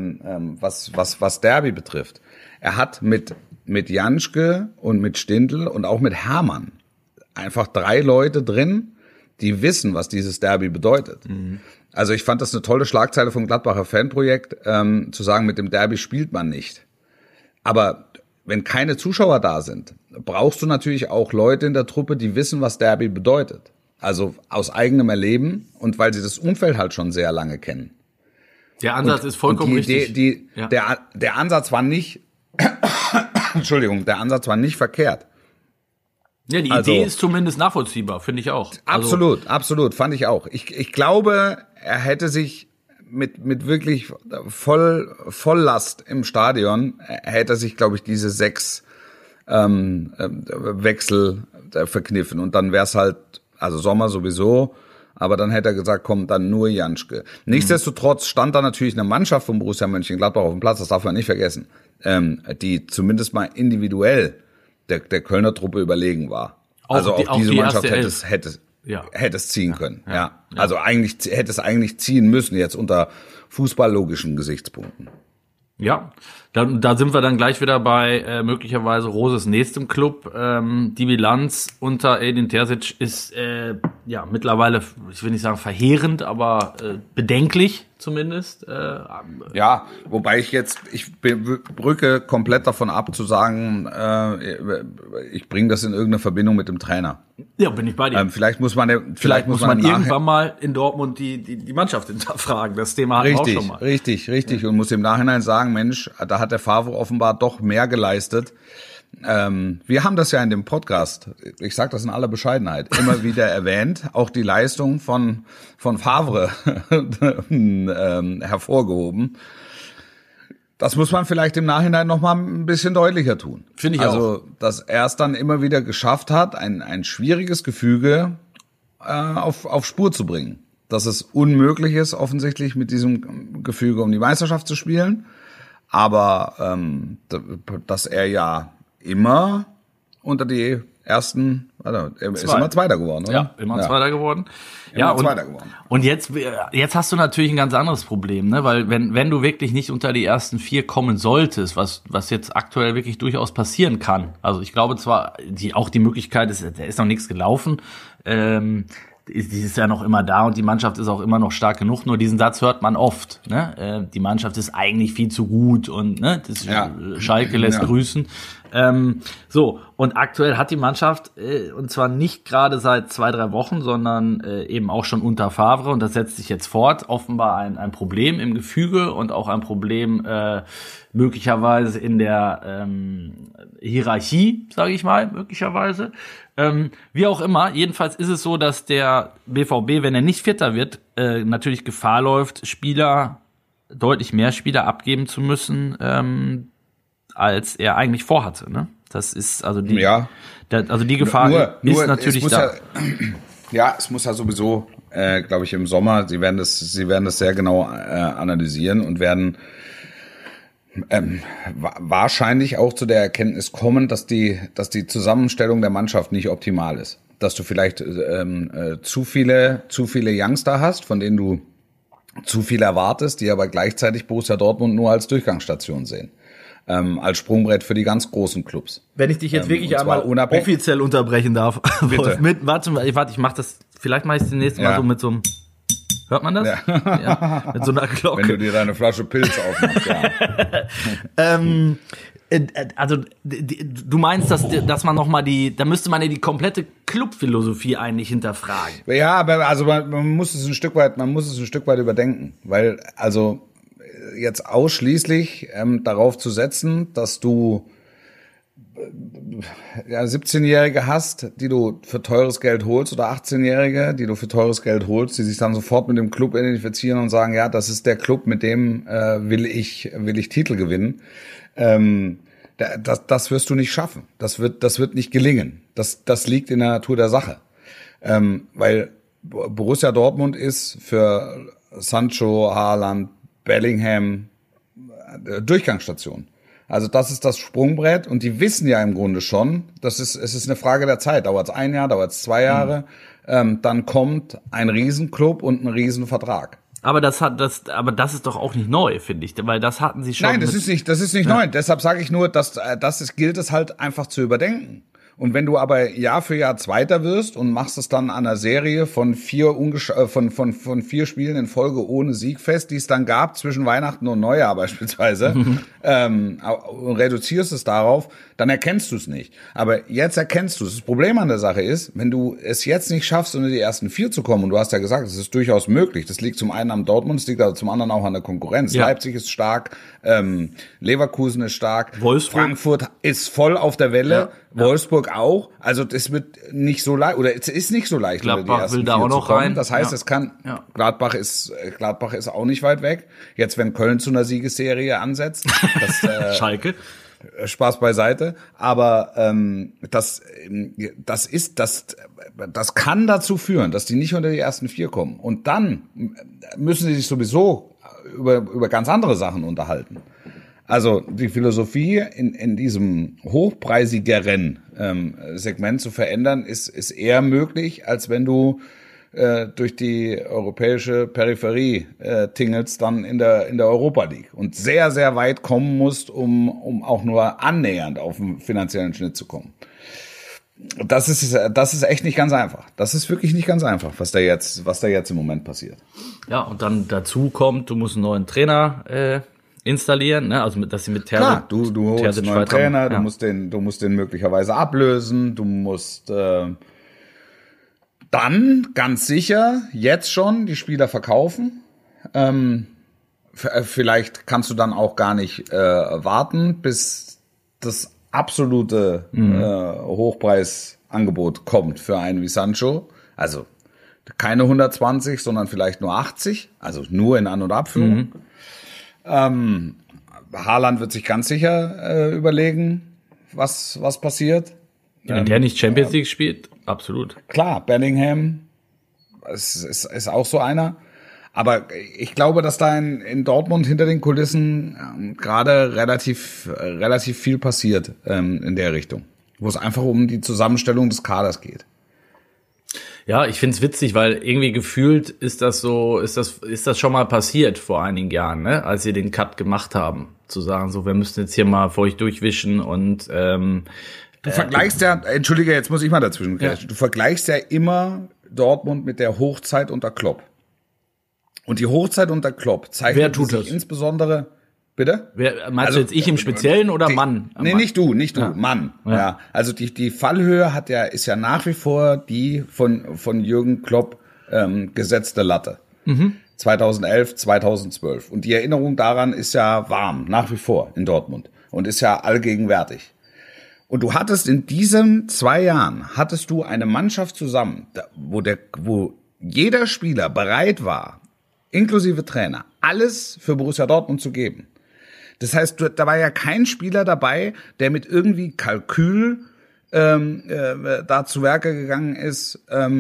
was Derby betrifft. Er hat mit Janschke und mit Stindl und auch mit Hermann einfach 3 Leute drin, die wissen, was dieses Derby bedeutet. Mhm. Also ich fand das eine tolle Schlagzeile vom Gladbacher Fanprojekt, zu sagen, mit dem Derby spielt man nicht. Aber wenn keine Zuschauer da sind, brauchst du natürlich auch Leute in der Truppe, die wissen, was Derby bedeutet. Also aus eigenem Erleben und weil sie das Umfeld halt schon sehr lange kennen. Der Ansatz ist vollkommen richtig. Der Ansatz war nicht, Entschuldigung, der Ansatz war nicht verkehrt. Ja, die Idee ist zumindest nachvollziehbar, finde ich auch. Absolut, fand ich auch. Ich glaube, er hätte sich mit wirklich Volllast im Stadion hätte er sich, glaube ich, diese 6 Wechsel verkniffen und dann wäre es halt Also Sommer sowieso, aber dann hätte er gesagt, komm, dann nur Janschke. Nichtsdestotrotz stand da natürlich eine Mannschaft von Borussia Mönchengladbach auf dem Platz, das darf man nicht vergessen, die zumindest mal individuell der Kölner Truppe überlegen war. Also auch diese Mannschaft hätte es ziehen können. Ja. Also hätte es eigentlich ziehen müssen, jetzt unter fußballlogischen Gesichtspunkten. Ja, da sind wir dann gleich wieder bei möglicherweise Roses nächstem Club. Die Bilanz unter Edin Terzic ist mittlerweile, ich will nicht sagen verheerend, aber bedenklich zumindest. Ja, wobei ich brücke komplett davon ab zu sagen, ich bringe das in irgendeine Verbindung mit dem Trainer. Ja, bin ich bei dir. Vielleicht muss man irgendwann mal in Dortmund die Mannschaft hinterfragen. Das Thema hatten wir auch schon mal. Richtig. Und muss im Nachhinein sagen, Mensch, da hat der Favre offenbar doch mehr geleistet. Wir haben das ja in dem Podcast, ich sage das in aller Bescheidenheit, immer wieder erwähnt, auch die Leistung von Favre hervorgehoben. Das muss man vielleicht im Nachhinein noch mal ein bisschen deutlicher tun. Finde ich auch. Also, dass er es dann immer wieder geschafft hat, ein schwieriges Gefüge auf Spur zu bringen. Dass es unmöglich ist, offensichtlich mit diesem Gefüge um die Meisterschaft zu spielen. Aber dass er ja immer unter die ersten, er ist immer Zweiter geworden, oder? Ja, immer Zweiter geworden. Und jetzt hast du natürlich ein ganz anderes Problem, ne? Weil wenn du wirklich nicht unter die ersten 4 kommen solltest, was jetzt aktuell wirklich durchaus passieren kann. Also ich glaube zwar, die Möglichkeit ist, da ist noch nichts gelaufen, die ist ja noch immer da und die Mannschaft ist auch immer noch stark genug. Nur diesen Satz hört man oft, ne? Die Mannschaft ist eigentlich viel zu gut und Schalke lässt grüßen. Und aktuell hat die Mannschaft, und zwar nicht gerade seit 2-3 Wochen, sondern eben auch schon unter Favre, und das setzt sich jetzt fort, offenbar ein Problem im Gefüge und auch ein Problem möglicherweise in der Hierarchie, sage ich mal, möglicherweise. Wie auch immer, jedenfalls ist es so, dass der BVB, wenn er nicht Vierter wird, natürlich Gefahr läuft, deutlich mehr Spieler abgeben zu müssen, als er eigentlich vorhatte, ne? Das ist also die Gefahr ist natürlich da. Es muss ja sowieso, glaube ich, im Sommer, sie werden das sehr genau analysieren und werden wahrscheinlich auch zu der Erkenntnis kommen, dass die Zusammenstellung der Mannschaft nicht optimal ist. Dass du vielleicht zu viele Youngster hast, von denen du zu viel erwartest, die aber gleichzeitig Borussia Dortmund nur als Durchgangsstation sehen. Als Sprungbrett für die ganz großen Clubs. Wenn ich dich jetzt wirklich einmal offiziell unterbrechen darf. Bitte. Warte, ich mache das, vielleicht mache ich es demnächst mal so mit so einem, hört man das? Ja. Mit so einer Glocke. Wenn du dir deine Flasche Pilz aufmachst, ja. Also, du meinst, dass man nochmal da müsste man ja die komplette Clubphilosophie eigentlich hinterfragen. Ja, aber also man muss es ein Stück weit überdenken, weil also jetzt ausschließlich darauf zu setzen, dass du 17-Jährige hast, die du für teures Geld holst, oder 18-Jährige, die du für teures Geld holst, die sich dann sofort mit dem Club identifizieren und sagen, ja, das ist der Club, mit dem will ich Titel gewinnen. Das wirst du nicht schaffen. Das wird nicht gelingen. Das liegt in der Natur der Sache. Weil Borussia Dortmund ist für Sancho, Haaland, Bellingham Durchgangsstation. Also das ist das Sprungbrett, und die wissen ja im Grunde schon, es ist eine Frage der Zeit. Dauert es 1 Jahr, dauert es 2 Jahre, dann kommt ein Riesenclub und ein Riesenvertrag. Aber das ist doch auch nicht neu, finde ich, weil das hatten sie schon. Nein, das ist nicht neu. Deshalb sage ich nur, dass gilt es halt einfach zu überdenken. Und wenn du aber Jahr für Jahr Zweiter wirst und machst es dann an einer Serie von 4 Spielen in Folge ohne Sieg fest, die es dann gab zwischen Weihnachten und Neujahr beispielsweise, und reduzierst es darauf, dann erkennst du es nicht. Aber jetzt erkennst du es. Das Problem an der Sache ist, wenn du es jetzt nicht schaffst, unter die ersten 4 zu kommen, und du hast ja gesagt, es ist durchaus möglich. Das liegt zum einen am Dortmund, es liegt aber zum anderen auch an der Konkurrenz. Ja. Leipzig ist stark, Leverkusen ist stark, Frankfurt ist voll auf der Welle. Ja. Wolfsburg auch. Also es wird nicht so leicht, oder es ist nicht so leicht, Gladbach will da auch noch rein. Das heißt, es kann. Ja. Gladbach ist auch nicht weit weg. Jetzt, wenn Köln zu einer Siegesserie ansetzt, Schalke. Spaß beiseite, aber das kann dazu führen, dass die nicht unter die ersten 4 kommen. Und dann müssen sie sich sowieso über ganz andere Sachen unterhalten. Also die Philosophie in diesem hochpreisigeren Segment zu verändern, ist eher möglich, als wenn du durch die europäische Peripherie tingelst dann in der Europa League und sehr, sehr weit kommen musst, um auch nur annähernd auf den finanziellen Schnitt zu kommen. Das ist echt nicht ganz einfach. Das ist wirklich nicht ganz einfach, was da jetzt im Moment passiert. Ja, und dann dazu kommt, du musst einen neuen Trainer installieren, ne? Also dass sie mit Terzic. Klar, du holst einen neuen Trainer, du musst den möglicherweise ablösen, du musst dann ganz sicher jetzt schon die Spieler verkaufen. Vielleicht kannst du dann auch gar nicht warten, bis das absolute Hochpreisangebot kommt für einen wie Sancho. Also keine 120, sondern vielleicht nur 80, also nur in An- und Abführung. Haaland wird sich ganz sicher überlegen, was passiert. Wenn der nicht Champions League spielt, absolut. Klar, Bellingham ist auch so einer. Aber ich glaube, dass da in Dortmund hinter den Kulissen gerade relativ viel passiert in der Richtung, wo es einfach um die Zusammenstellung des Kaders geht. Ja, ich find's witzig, weil irgendwie gefühlt ist das schon mal passiert vor einigen Jahren, ne? Als sie den Cut gemacht haben, zu sagen, so, wir müssen jetzt hier mal für euch durchwischen und du vergleichst Entschuldige, jetzt muss ich mal dazwischen greifen. Du vergleichst ja immer Dortmund mit der Hochzeit unter Klopp. Und die Hochzeit unter Klopp zeichnet sich insbesondere. Bitte? Meinst du jetzt ich im Speziellen oder Mann? Nee, nicht du, Mann. Ja. Also die Fallhöhe ist ja nach wie vor die von Jürgen Klopp gesetzte Latte. 2011, 2012. Und die Erinnerung daran ist ja warm, nach wie vor in Dortmund. Und ist ja allgegenwärtig. Und du hattest in diesen 2 Jahren, eine Mannschaft zusammen, wo jeder Spieler bereit war, inklusive Trainer, alles für Borussia Dortmund zu geben. Das heißt, da war ja kein Spieler dabei, der mit irgendwie Kalkül da zu Werke gegangen ist,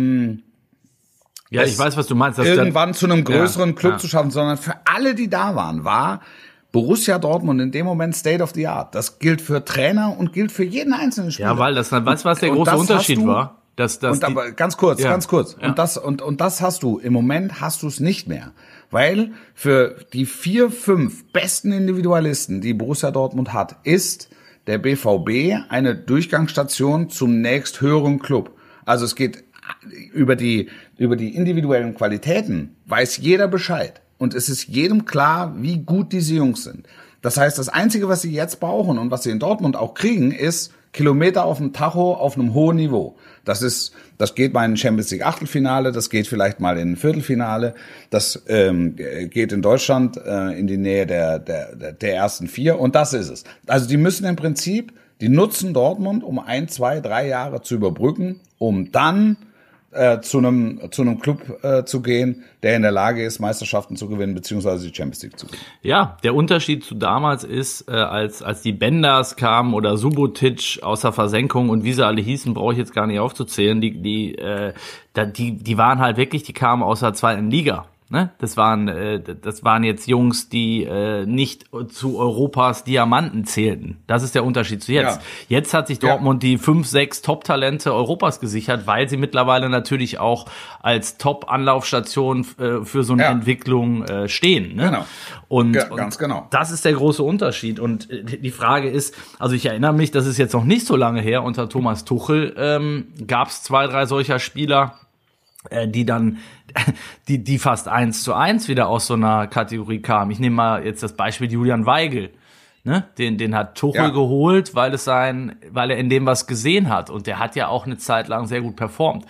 ja, ich weiß, was du meinst. Dass irgendwann zu einem größeren Club zu schaffen, sondern für alle, die da waren, war Borussia Dortmund in dem Moment State of the Art. Das gilt für Trainer und gilt für jeden einzelnen Spieler. Ja, weil weißt du, was der große Unterschied war? Ganz kurz. Ja. Und das hast du. Im Moment hast du es nicht mehr. Weil für die 4, 5 besten Individualisten, die Borussia Dortmund hat, ist der BVB eine Durchgangsstation zum nächsthöheren Club. Also es geht über die individuellen Qualitäten, weiß jeder Bescheid. Und es ist jedem klar, wie gut diese Jungs sind. Das heißt, das Einzige, was sie jetzt brauchen und was sie in Dortmund auch kriegen, ist Kilometer auf dem Tacho auf einem hohen Niveau. Das geht mal in ein Champions League Achtelfinale, das geht vielleicht mal in ein Viertelfinale, das geht in Deutschland in die Nähe der ersten 4 und das ist es. Also die müssen im Prinzip, die nutzen Dortmund, um 1, 2, 3 Jahre zu überbrücken, um dann zu einem Club zu gehen, der in der Lage ist, Meisterschaften zu gewinnen, beziehungsweise die Champions League zu gewinnen. Ja, der Unterschied zu damals ist, als die Benders kamen oder Subotic aus der Versenkung und wie sie alle hießen, brauche ich jetzt gar nicht aufzuzählen, die waren halt wirklich, die kamen aus der 2. Liga. Ne? Das waren jetzt Jungs, die nicht zu Europas Diamanten zählten. Das ist der Unterschied zu jetzt. Ja. Jetzt hat sich Dortmund die 5, 6 Top-Talente Europas gesichert, weil sie mittlerweile natürlich auch als Top-Anlaufstation für so eine Entwicklung stehen. Ne? Genau. Und ganz genau. Das ist der große Unterschied. Und die Frage ist, also ich erinnere mich, das ist jetzt noch nicht so lange her, unter Thomas Tuchel gab es 2, 3 solcher Spieler, die dann die fast 1:1 wieder aus so einer Kategorie kamen. Ich nehme mal jetzt das Beispiel Julian Weigl. Ne? Den hat Tuchel geholt, weil er in dem was gesehen hat. Und der hat ja auch eine Zeit lang sehr gut performt.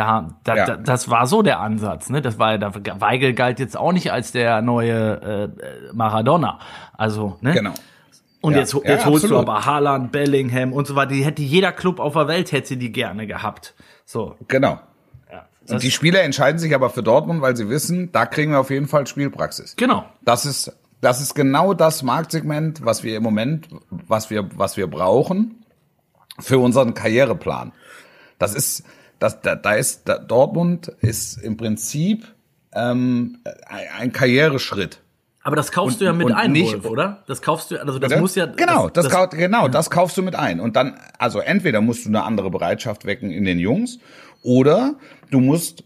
Das war so der Ansatz. Ne? Weigl galt jetzt auch nicht als der neue Maradona. Also, ne? Genau. Und jetzt holst du aber Haaland, Bellingham und so weiter. Die hätte jeder Club auf der Welt hätte die gerne gehabt. So. Genau. Die Spieler entscheiden sich aber für Dortmund, weil sie wissen, da kriegen wir auf jeden Fall Spielpraxis. Genau. Das ist ist genau das Marktsegment, was wir im Moment, was wir brauchen für unseren Karriereplan. Dortmund ist im Prinzip ein Karriereschritt. Aber das kaufst du ja mit ein, nicht, Wolf, oder? Das kaufst du, also das bitte? muss ja... Das kaufst du mit ein. Und dann, also entweder musst du eine andere Bereitschaft wecken in den Jungs, oder du musst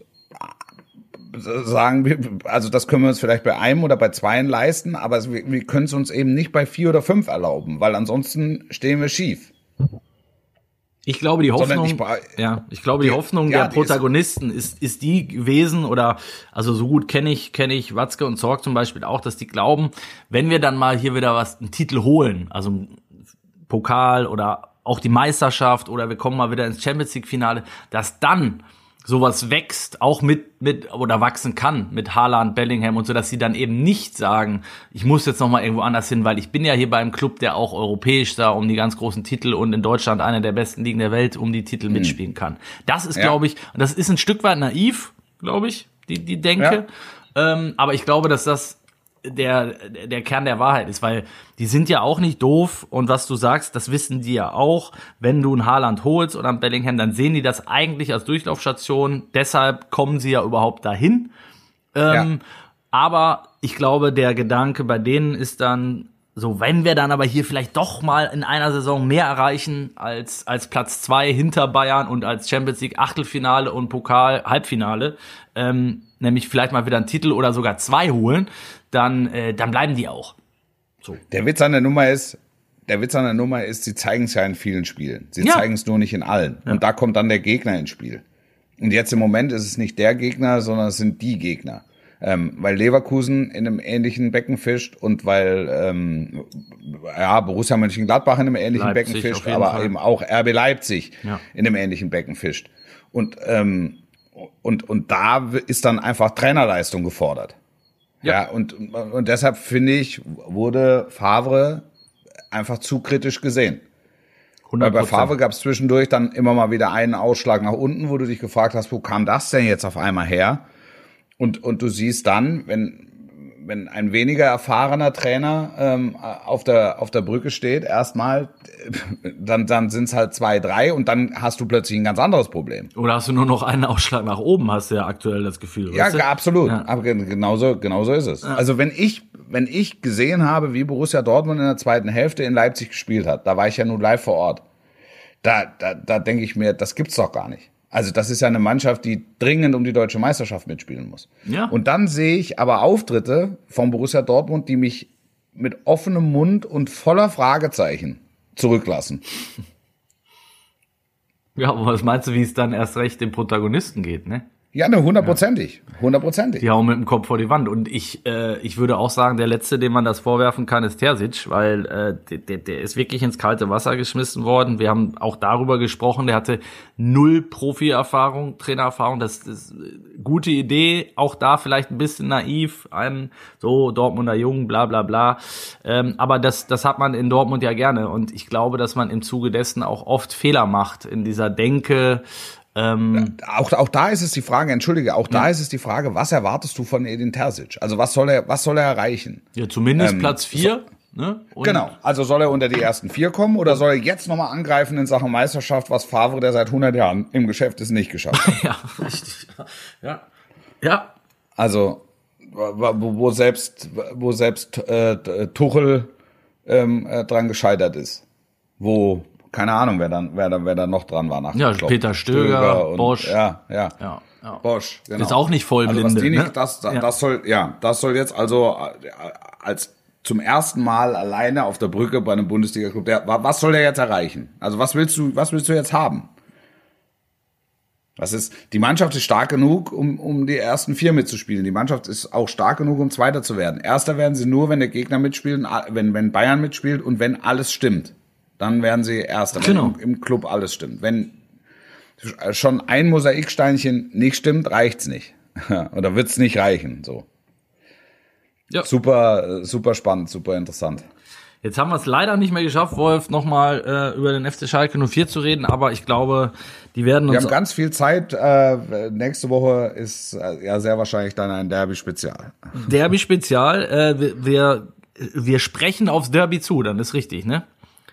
sagen, also das können wir uns vielleicht bei einem oder bei zweien leisten, aber wir können es uns eben nicht bei 4 oder 5 erlauben, weil ansonsten stehen wir schief. Ich glaube, die Hoffnung, die Hoffnung der Protagonisten ist die gewesen, oder, also so gut kenne ich Watzke und Zorc zum Beispiel auch, dass die glauben, wenn wir dann mal hier wieder einen Titel holen, also einen Pokal oder auch die Meisterschaft, oder wir kommen mal wieder ins Champions League Finale, dass dann sowas wächst, auch mit oder wachsen kann mit Haaland, Bellingham und so, dass sie dann eben nicht sagen, ich muss jetzt noch mal irgendwo anders hin, weil ich bin ja hier bei einem Club, der auch europäisch da um die ganz großen Titel und in Deutschland eine der besten Ligen der Welt um die Titel mitspielen kann. Das ist, glaube ich, das ist ein Stück weit naiv, glaube ich, die Denke. Ja. Aber ich glaube, dass das der Kern der Wahrheit ist, weil die sind ja auch nicht doof, und was du sagst, das wissen die ja auch. Wenn du einen Haaland holst oder einen Bellingham, dann sehen die das eigentlich als Durchlaufstation, deshalb kommen sie ja überhaupt dahin. Aber ich glaube, der Gedanke bei denen ist dann so, wenn wir dann aber hier vielleicht doch mal in einer Saison mehr erreichen als Platz 2 hinter Bayern und als Champions League Achtelfinale und Pokal Halbfinale, nämlich vielleicht mal wieder einen Titel oder sogar 2 holen, dann bleiben die auch. So. Der Witz an der Nummer ist, sie zeigen es ja in vielen Spielen. Sie zeigen es nur nicht in allen. Ja. Und da kommt dann der Gegner ins Spiel. Und jetzt im Moment ist es nicht der Gegner, sondern es sind die Gegner. Weil Leverkusen in einem ähnlichen Becken fischt und weil Borussia Mönchengladbach in einem ähnlichen Becken fischt, aber eben auch RB Leipzig in einem ähnlichen Becken fischt. Und da ist dann einfach Trainerleistung gefordert. Ja, und deshalb finde ich, wurde Favre einfach zu kritisch gesehen. 100%. Weil bei Favre gab es zwischendurch dann immer mal wieder einen Ausschlag nach unten, wo du dich gefragt hast, wo kam das denn jetzt auf einmal her? Und du siehst dann, wenn ein weniger erfahrener Trainer auf der Brücke steht, erstmal, dann sind es halt 2, 3 und dann hast du plötzlich ein ganz anderes Problem. Oder hast du nur noch einen Ausschlag nach oben, hast du ja aktuell das Gefühl. Ja, absolut. Ja. Aber genauso ist es. Ja. Also wenn ich gesehen habe, wie Borussia Dortmund in der zweiten Hälfte in Leipzig gespielt hat, da war ich ja nun live vor Ort, da denke ich mir, das gibt's doch gar nicht. Also das ist ja eine Mannschaft, die dringend um die deutsche Meisterschaft mitspielen muss. Ja. Und dann sehe ich aber Auftritte von Borussia Dortmund, die mich mit offenem Mund und voller Fragezeichen zurücklassen. Ja, aber was meinst du, wie es dann erst recht dem Protagonisten geht, ne? Ja, ne, 100%. Die hauen mit dem Kopf vor die Wand. Und ich würde auch sagen, der Letzte, dem man das vorwerfen kann, ist Terzic, weil der ist wirklich ins kalte Wasser geschmissen worden. Wir haben auch darüber gesprochen, der hatte 0 Profi-Erfahrung, Trainererfahrung. Das ist gute Idee, auch da vielleicht ein bisschen naiv, so Dortmunder Jungen, bla bla bla. Aber das hat man in Dortmund ja gerne. Und ich glaube, dass man im Zuge dessen auch oft Fehler macht in dieser Denke. Auch da ist es die Frage, was erwartest du von Edin Terzic? Also was soll er erreichen? Ja, zumindest Platz 4. Ne? Genau, also soll er unter die ersten 4 kommen oder soll er jetzt nochmal angreifen in Sachen Meisterschaft, was Favre, der seit 100 Jahren im Geschäft ist, nicht geschafft hat? Ja, richtig. Ja. Also, wo selbst Tuchel dran gescheitert ist. Wo keine Ahnung, wer dann noch dran war nach. Ja, Peter Stöger und Bosch. Ja. Bosch, genau. Ist auch nicht Vollblinde. Also das soll jetzt also als zum ersten Mal alleine auf der Brücke bei einem Bundesliga-Club. Was soll der jetzt erreichen? Also was willst du jetzt haben? Die Mannschaft ist stark genug, um die ersten 4 mitzuspielen. Die Mannschaft ist auch stark genug, um Zweiter zu werden. Erster werden sie nur, wenn der Gegner mitspielt, wenn Bayern mitspielt und wenn alles stimmt. Dann werden sie Erster, wenn im Club alles stimmt. Wenn schon ein Mosaiksteinchen nicht stimmt, reicht's nicht. Oder wird's nicht reichen, so. Ja. Super spannend, super interessant. Jetzt haben wir es leider nicht mehr geschafft, Wolf, nochmal über den FC Schalke 04 zu reden, aber ich glaube, die werden uns... Wir haben ganz viel Zeit. Nächste Woche ist ja sehr wahrscheinlich dann ein Derby-Spezial. Derby-Spezial. Wir wir sprechen aufs Derby zu, dann ist richtig, ne?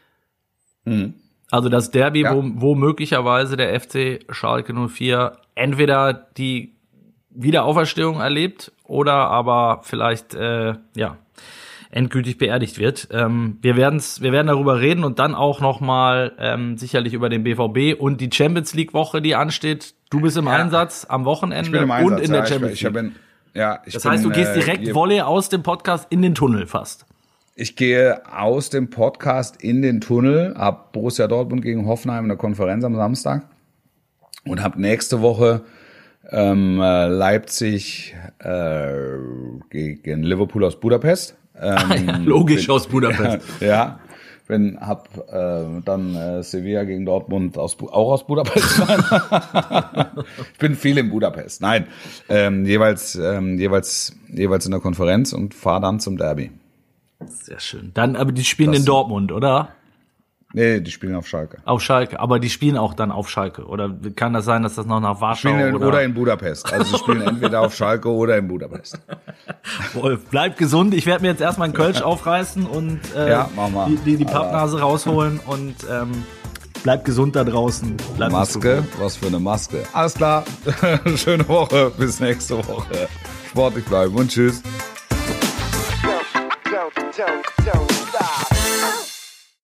Also das Derby, wo möglicherweise der FC Schalke 04 entweder die Wiederauferstehung erlebt oder aber vielleicht endgültig beerdigt wird. Wir werden darüber reden und dann auch nochmal sicherlich über den BVB und die Champions League Woche, die ansteht. Du bist im Einsatz am Wochenende und in der Champions League. Das heißt, du gehst direkt Volley aus dem Podcast in den Tunnel fast. Ich gehe aus dem Podcast in den Tunnel, hab Borussia Dortmund gegen Hoffenheim in der Konferenz am Samstag und hab nächste Woche Leipzig gegen Liverpool aus Budapest. Logisch aus Budapest. Ja, hab dann Sevilla gegen Dortmund auch aus Budapest. Ich bin viel in Budapest. Nein, jeweils in der Konferenz und fahre dann zum Derby. Sehr schön. Dann, aber die spielen in Dortmund, oder? Nee, die spielen auf Schalke. Auf Schalke, aber die spielen auch dann auf Schalke. Oder kann das sein, dass das noch nach Warschau oder in Budapest. Also sie spielen entweder auf Schalke oder in Budapest. Wolf, bleib gesund. Ich werde mir jetzt erstmal einen Kölsch aufreißen und die Pappnase rausholen und bleib gesund da draußen. Maske, was für eine Maske. Alles klar, schöne Woche, bis nächste Woche. Sportlich bleiben und tschüss.